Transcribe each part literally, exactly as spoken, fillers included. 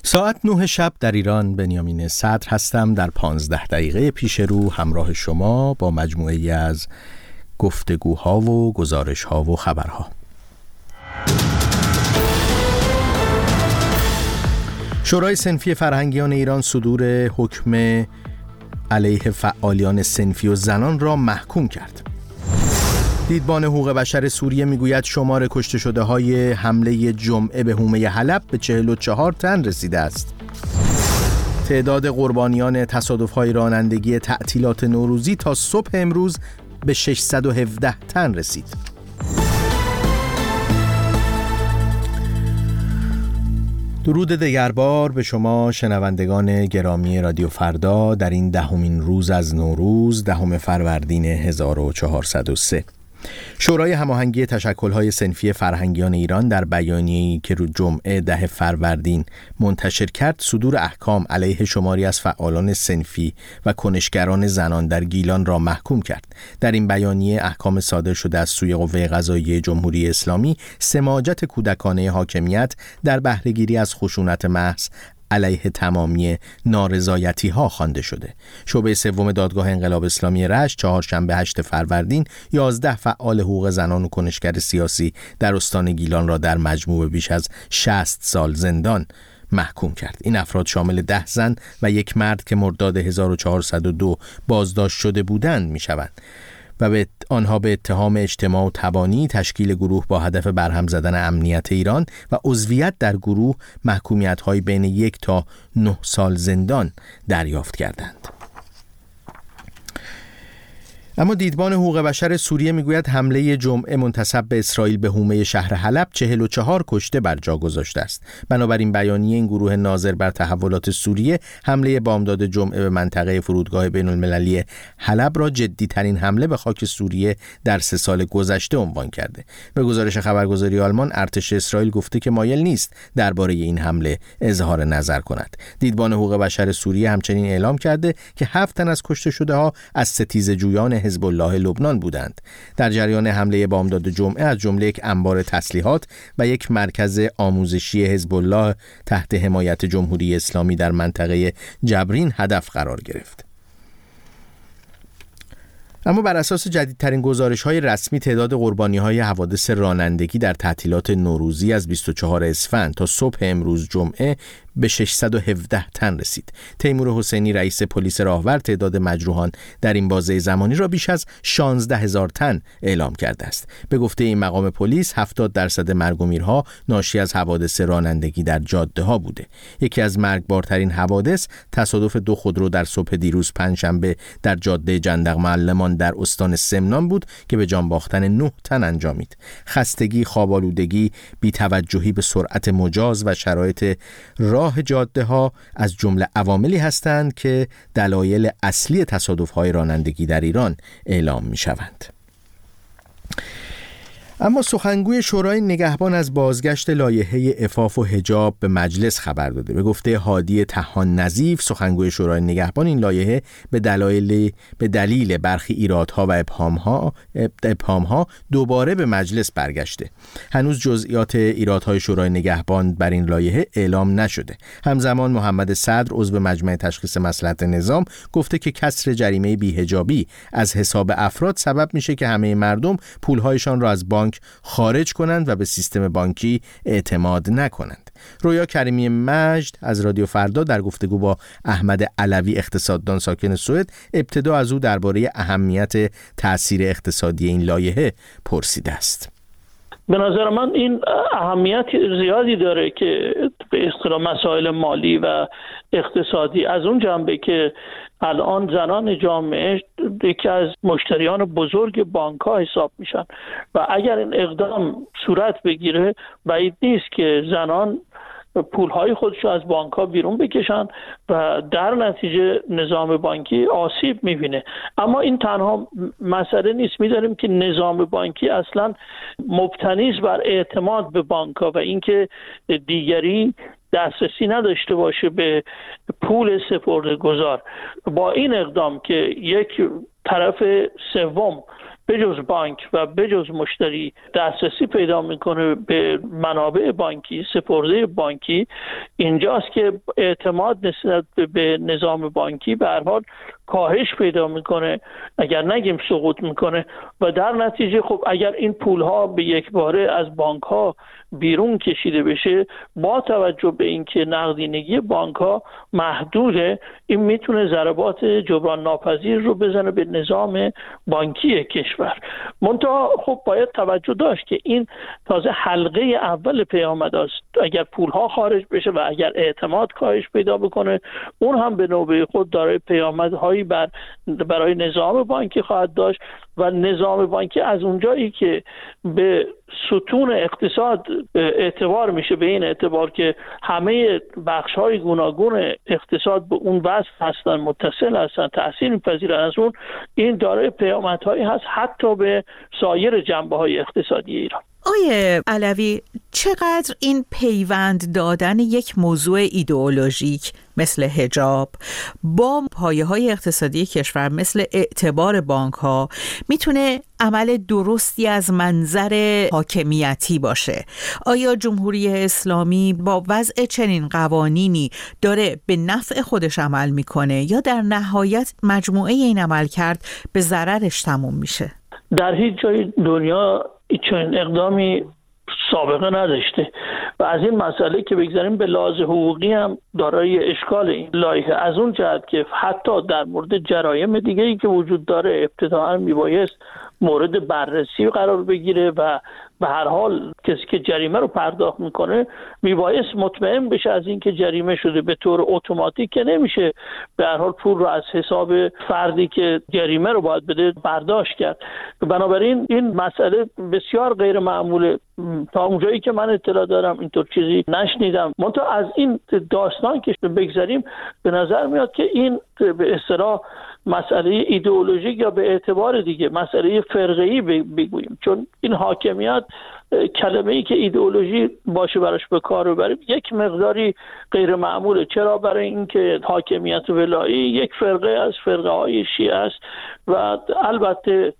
ساعت نه شب در ایران. بنیامین صدر هستم. در پانزده دقیقه پیش رو همراه شما با مجموعه‌ای از گفتگوها و گزارش‌ها و خبرها. شورای صنفی فرهنگیان ایران صدور حکم علیه فعالیان صنفی و زنان را محکوم کرد. دیدبان حقوق بشر سوریه میگوید شمار کشته شده های حمله جمعه به حومه حلب به چهل و چهار تن رسیده است. تعداد قربانیان تصادف‌های رانندگی تعطیلات نوروزی تا صبح امروز به ششصد و هفده تن رسید. درود دگربار به شما شنوندگان گرامی رادیو فردا در این دهمین روز از نوروز، دهم فروردین هزار و چهارصد و سه. شورای هماهنگی تشکل‌های صنفی فرهنگیان ایران در بیانیه‌ای که روز جمعه ده فروردین منتشر کرد، صدور احکام علیه شماری از فعالان صنفی و کنشگران زنان در گیلان را محکوم کرد. در این بیانیه احکام صادر شده از سوی قوه قضاییه جمهوری اسلامی سماجت کودکانه حاکمیت در بهره‌گیری از خشونت محض علیه تمامی نارضایتی ها خوانده شده. شعبه سوم دادگاه انقلاب اسلامی رشت چهارشنبه هشت فروردین یازده فعال حقوق زنان و کنشگر سیاسی در استان گیلان را در مجموع بیش از شصت سال زندان محکوم کرد. این افراد شامل ده زن و یک مرد که مرداد هزار و چهارصد و دو بازداشت شده بودند می شوند و به آنها به اتهام اجتماع و تبانی، تشکیل گروه با هدف برهم زدن امنیت ایران و عضویت در گروه محکومیت‌های بین یک تا نه سال زندان دریافت کردند. اما دیدبان حقوق بشر سوریه میگوید حمله جمعه منتسب به اسرائیل به حومه شهر حلب چهل و چهار کشته بر جا گذاشته است. بنابراین بیانیه این گروه ناظر بر تحولات سوریه حمله بامداد جمعه به منطقه فرودگاه بین المللی حلب را جدی ترین حمله به خاک سوریه در سه سال گذشته عنوان کرده. به گزارش خبرگزاری آلمان، ارتش اسرائیل گفته که مایل نیست درباره این حمله اظهار نظر کند. دیدبان حقوق بشر سوریه همچنین اعلام کرده که هفت تن از کشته شده ها از ستیزجویان حزب الله لبنان بودند. در جریان حمله بامداد جمعه از جمله یک انبار تسلیحات و یک مرکز آموزشی حزب الله تحت حمایت جمهوری اسلامی در منطقه جبرین هدف قرار گرفت. اما بر اساس جدیدترین گزارش‌های رسمی، تعداد قربانی‌های حوادث رانندگی در تعطیلات نوروزی از بیست و چهارم اسفند تا صبح امروز جمعه به ششصد و هفده تن رسید. تیمور حسینی رئیس پلیس راهور تعداد مجروحان در این بازه زمانی را بیش از شانزده هزار تن اعلام کرده است. به گفته این مقام پلیس، هفتاد درصد مرگ و میرها ناشی از حوادث رانندگی در جاده ها بوده. یکی از مرگبارترین حوادث تصادف دو خودرو در صبح دیروز پنجشنبه در جاده جندق معلمان در استان سمنان بود که به جان باختن نه تن انجامید. خستگی، خواب‌آلودگی، بی‌توجهی به سرعت مجاز و شرایط راه جاده ها از جمله عواملی هستند که دلایل اصلی تصادف های رانندگی در ایران اعلام می شوند. اما سخنگوی شورای نگهبان از بازگشت لایحه عفاف و حجاب به مجلس خبر داده. به گفته هادی طحان نظیف، سخنگوی شورای نگهبان، این لایحه به دلایل به دلیل برخی ایرادها و ابهامها ابهامها دوباره به مجلس برگشته. هنوز جزئیات ایرادهای شورای نگهبان بر این لایحه اعلام نشده. همزمان محمد صدر عضو مجمع تشخیص مصلحت نظام گفته که کسر جریمه بی‌حجابی از حساب افراد سبب میشه که همه مردم پولهایشان را از بانک خارج کنند و به سیستم بانکی اعتماد نکنند. رویا کریمی مجد از رادیو فردا در گفتگو با احمد علوی اقتصاددان ساکن سوئد ابتدا از او درباره اهمیت تأثیر اقتصادی این لایحه پرسیده است. به نظر من این اهمیت زیادی داره که به اصطلاح مسائل مالی و اقتصادی از اون جنبه که الان زنان جامعه یکی از مشتریان بزرگ بانک‌ها حساب میشن و اگر این اقدام صورت بگیره بعید نیست که زنان پولهای خودشو از بانک‌ها بیرون بکشن و در نتیجه نظام بانکی آسیب می‌بینه. اما این تنها مسئله نیست. می‌دونیم که نظام بانکی اصلاً مبتنی است بر اعتماد به بانک‌ها و اینکه دیگری دسترسی نداشته باشه به پول سپرده‌گذار. با این اقدام که یک طرف سوم بجز بانک و بجز مشتری دسترسی پیدا میکنه به منابع بانکی، سپرده بانکی، اینجاست که اعتماد نسبت به نظام بانکی به هر حال کاهش پیدا میکنه، اگر نگیم سقوط میکنه. و در نتیجه خب اگر این پولها به یک باره از بانک ها بیرون کشیده بشه، با توجه به اینکه نقدینگی بانک ها محدوده، این میتونه ضربات جبران ناپذیر رو بزنه به نظام بانکی کشور. منتها خب باید توجه داشت که این تازه حلقه اول پیامد است. اگر پولها خارج بشه و اگر اعتماد کاهش پیدا بکنه، اون هم به نوبه خود دارای پیامدهایی بر برای نظام بانکی خواهد داشت و نظام بانکی از اونجایی که به ستون اقتصاد اعتبار میشه، به این اعتبار که همه بخش‌های گوناگون اقتصاد به اون وصف هستن، متصل هستن، تأثیر می‌پذیرن از اون، این دارای پیامدهایی هست حتی به سایر جنبه‌های اقتصادی ایران. آیه علوی، چقدر این پیوند دادن یک موضوع ایدئولوژیک مثل حجاب با پایه‌های اقتصادی کشور مثل اعتبار بانک‌ها میتونه عمل درستی از منظر حاکمیتی باشه؟ آیا جمهوری اسلامی با وضع چنین قوانینی داره به نفع خودش عمل میکنه یا در نهایت مجموعه این عمل کرد به ضررش تموم میشه؟ در هیچ جای دنیا چنین اقدامی سابقه نداشته و از این مسئله که بگذاریم به لحاظ حقوقی هم دارای اشکال این لایحه، از اون جهت که حتی در مورد جرایم دیگه‌ای که وجود داره ابتداءً میبایست مورد بررسی قرار بگیره و به هر حال کسی که جریمه رو پرداخت میکنه میبایست مطمئن بشه از این که جریمه شده. به طور اتوماتیک که نمیشه به هر حال پول رو از حساب فردی که جریمه رو باید بده برداشت کرد. بنابراین این مسئله بسیار غیر معموله. تا اونجایی که من اطلاع دارم اینطور چیزی نشنیدم. منتها از این داستان که بگذاریم به نظر میاد که این به اصطلاح مسئله ایدئولوژیک یا به اعتبار دیگه مسئله فرقه‌ای بگوییم، چون این حاکمیت کلمه‌ای که ایدئولوژی باشه براش به کار ببریم یک مقداری غیر معموله. چرا؟ برای اینکه حاکمیت ولایی یک فرقه از فرقه‌های شیعه است و البته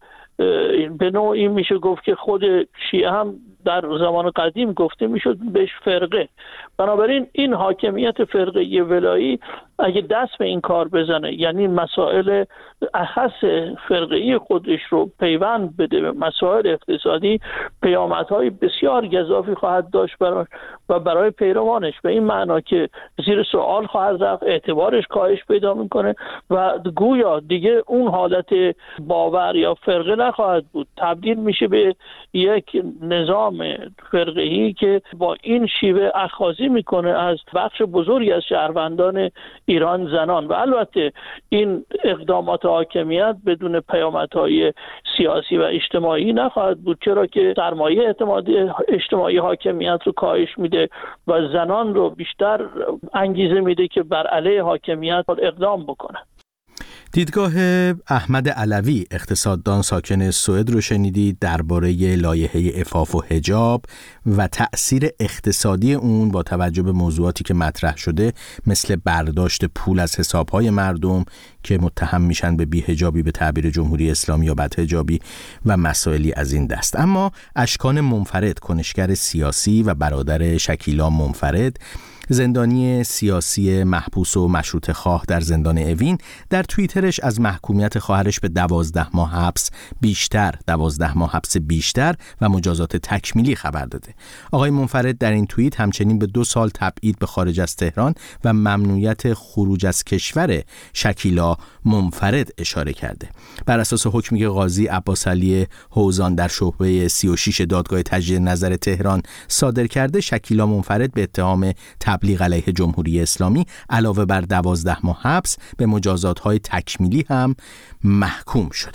به نوعی میشه گفت که خود شیعه هم در زمان قدیم گفته میشد بهش فرقه. بنابراین این حاکمیت فرقه ولایی اگه دست به این کار بزنه، یعنی مسائل اخص فرقه‌ای خودش رو پیوند بده به مسائل اقتصادی، پیامدهای بسیار گزافی خواهد داشت برای و برای پیروانش، به این معنا که زیر سوال خواهد رفت، اعتبارش کاهش پیدا میکنه و گویا دیگه اون حالت باور یا فرقه نخواهد بود، تبدیل میشه به یک نظام فرقه‌ای که با این شیوه اخاذی میکنه از بخش بزرگی از شهروندان ایران زنان. و البته این اقدامات حاکمیت بدون پیامدهای سیاسی و اجتماعی نخواهد بود، چرا که سرمایه اعتمادی اجتماعی حاکمیت رو کاهش میده و زنان رو بیشتر انگیزه میده که بر علیه حاکمیت اقدام بکنه. دیدگاه احمد علوی، اقتصاددان ساکن سوئد رو شنیدید درباره لایحه عفاف و حجاب و تأثیر اقتصادی اون با توجه به موضوعاتی که مطرح شده مثل برداشت پول از حسابهای مردم که متهم میشن به بی‌حجابی به تعبیر جمهوری اسلامی یا بدحجابی و مسائلی از این دست. اما اشکان منفرد، کنشگر سیاسی و برادر شکیلا منفرد، زندانی سیاسی محبوس و مشروطه خواه در زندان اوین، در توییترش از محکومیت خواهرش به دوازده ماه حبس بیشتر دوازده ماه حبس بیشتر و مجازات تکمیلی خبر داده. آقای منفرد در این توییت همچنین به دو سال تبعید به خارج از تهران و ممنوعیت خروج از کشور شکیلا منفرد اشاره کرده. بر اساس حکمی که قاضی عباس علی حوزان در شعبه سی و شش دادگاه تجدید نظر تهران صادر کرده، شکیلا منفرد به اتهام تبلیغ علیه جمهوری اسلامی علاوه بر دوازده ماه حبس به مجازات‌های تکمیلی هم محکوم شده.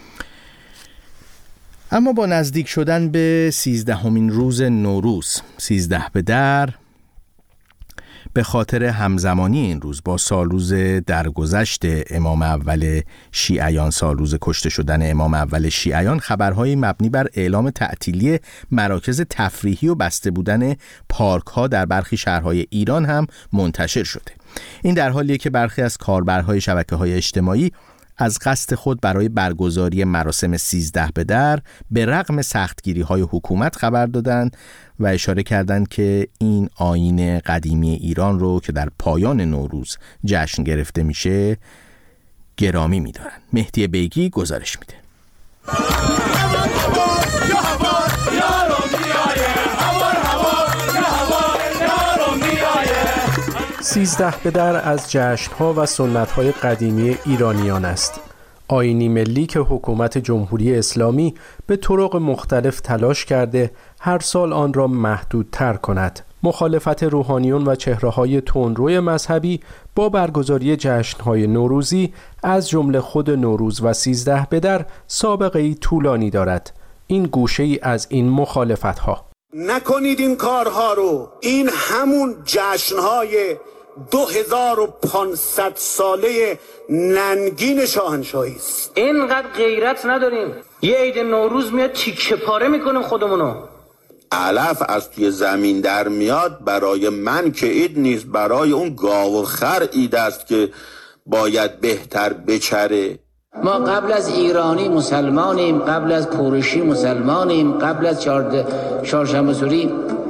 اما با نزدیک شدن به سیزدهمین روز نوروز، سیزده به در، به خاطر همزمانی این روز با سالروز درگذشت امام اول شیعیان، سالروز کشته شدن امام اول شیعیان، خبرهای مبنی بر اعلام تعطیلی مراکز تفریحی و بسته بودن پارک‌ها در برخی شهرهای ایران هم منتشر شده. این در حالیه که برخی از کاربرهای شبکه‌های اجتماعی از قصد خود برای برگزاری مراسم سیزده به در به رغم سختگیری‌های حکومت خبر دادند و اشاره کردند که این آیین قدیمی ایران رو که در پایان نوروز جشن گرفته میشه گرامی می‌دارند. مهدی بیگی گزارش میده. سیزده به در از جشن‌ها و سنت‌های قدیمی ایرانیان است. آیینی ملی که حکومت جمهوری اسلامی به طرق مختلف تلاش کرده هر سال آن را محدودتر کند. مخالفت روحانیون و چهره‌های تندروی مذهبی با برگزاری جشن‌های نوروزی از جمله خود نوروز و سیزده به در سابقه‌ای طولانی دارد. این گوشه‌ای از این مخالفت‌ها. نکنید این کارها رو. این همون جشن‌های دو هزار و پانصد ساله ننگین شاهنشاهی است. اینقدر غیرت نداریم. یه عید نوروز میاد تیکه پاره میکنیم خودمونو. علف از توی زمین در میاد. برای من که عید نیست، برای اون گاو و خر عید است که باید بهتر بچره. ما قبل از ایرانی مسلمانیم، قبل از کورشی مسلمانیم، قبل از چهارشنبه سوری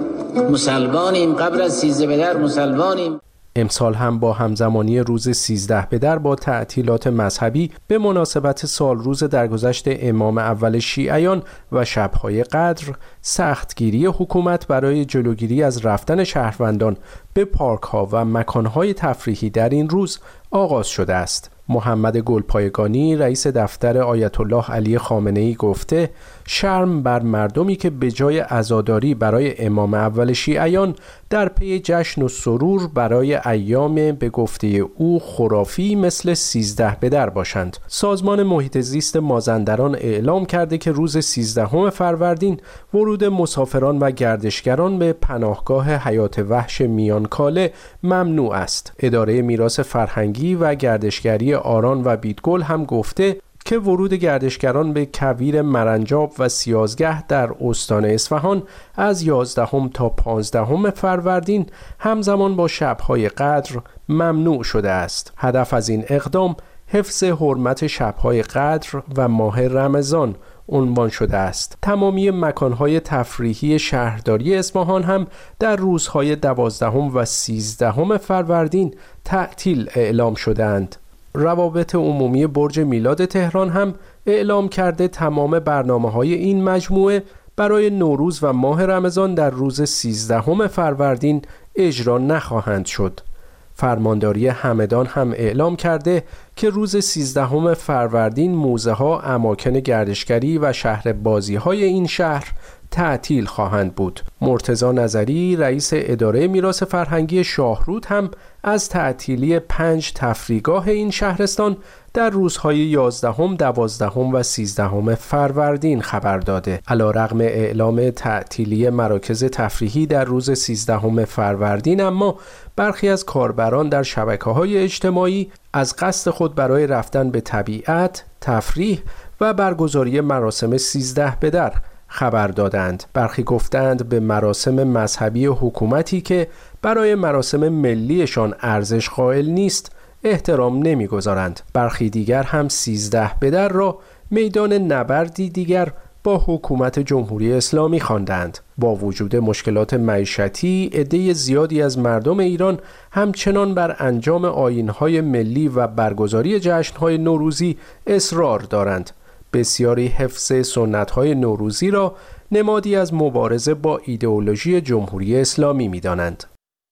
مسلمانیم، قبل از سیزده به در مسلمانیم. امسال هم با همزمانی روز سیزده به در با تعطیلات مذهبی به مناسبت سال روز درگذشت امام اول شیعیان و شب‌های قدر، سختگیری حکومت برای جلوگیری از رفتن شهروندان به پارک‌ها و مکان‌های تفریحی در این روز آغاز شده است. محمد گلپایگانی رئیس دفتر آیت الله علی خامنه‌ای گفته شرم بر مردمی که به جای عزاداری برای امام اول شیعیان در پی جشن و سرور برای ایام به گفته او خرافی مثل سیزده به در باشند. سازمان محیط زیست مازندران اعلام کرده که روز سیزدهم فروردین ورود مسافران و گردشگران به پناهگاه حیات وحش میانکاله ممنوع است. اداره میراث فرهنگی و گردشگری آران و بیدگل هم گفته که ورود گردشگران به کویر مرنجاب و سیازگه در استان اصفهان از یازدهم تا پانزدهم فروردین همزمان با شب‌های قدر ممنوع شده است. هدف از این اقدام حفظ حرمت شب‌های قدر و ماه رمضان عنوان شده است. تمامی مکان‌های تفریحی شهرداری اصفهان هم در روزهای دوازدهم و سیزدهم فروردین تعطیل اعلام شده‌اند. روابط عمومی برج میلاد تهران هم اعلام کرده تمام برنامه‌های این مجموعه برای نوروز و ماه رمضان در روز سیزدهم فروردین اجرا نخواهند شد. فرمانداری همدان هم اعلام کرده که روز سیزدهم فروردین موزه‌ها، اماکن گردشگری و شهر بازی‌های این شهر تعطیل خواهند بود. مرتضی نظری رئیس اداره میراث فرهنگی شاهرود هم از تعطیلی پنج تفریحگاه این شهرستان در روزهای یازدهم، دوازدهم و سیزدهم فروردین خبر داده. علی‌رغم اعلام تعطیلی مراکز تفریحی در روز سیزدهم فروردین، اما برخی از کاربران در شبکه‌های اجتماعی از قصد خود برای رفتن به طبیعت، تفریح و برگزاری مراسم سیزده به در خبر دادند. برخی گفتند به مراسم مذهبی حکومتی که برای مراسم ملیشان ارزش قائل نیست احترام نمیگذارند. برخی دیگر هم سیزده به در را میدان نبردی دیگر با حکومت جمهوری اسلامی خواندند. با وجود مشکلات معیشتی، عده زیادی از مردم ایران همچنان بر انجام آیین‌های ملی و برگزاری جشن‌های نوروزی اصرار دارند. بسیاری حفظ سنت‌های نوروزی را نمادی از مبارزه با ایدئولوژی جمهوری اسلامی می‌دانند.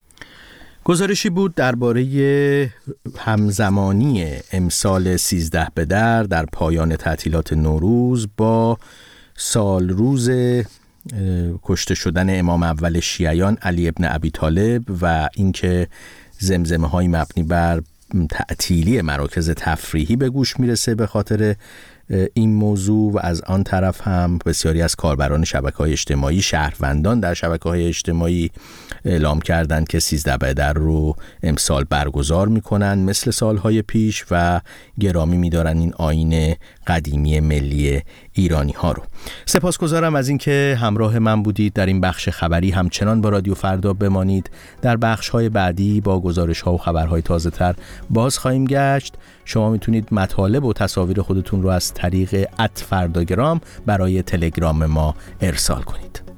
گزارشی بود درباره همزمانی امسال سیزده به در در پایان تعطیلات نوروز با سال روز کشته شدن امام اول شیعیان علی ابن ابی طالب و اینکه زمزمه‌های مبنی بر تعطیلی مراکز تفریحی به گوش میرسه به خاطر این موضوع و از آن طرف هم بسیاری از کاربران شبکه‌های اجتماعی، شهروندان در شبکه‌های اجتماعی اعلام کردند که سیزده بدر رو امسال برگزار میکنن مثل سالهای پیش و گرامی میدارن این آیین قدیمی ملی ایرانی ها رو. سپاسگزارم از اینکه همراه من بودید در این بخش خبری. همچنان با رادیو فردا بمانید. در بخش های بعدی با گزارش ها و خبرهای تازه تر باز خواهیم گشت. شما میتونید مطالب و تصاویر خودتون رو از طریق ات فرداگرام برای تلگرام ما ارسال کنید.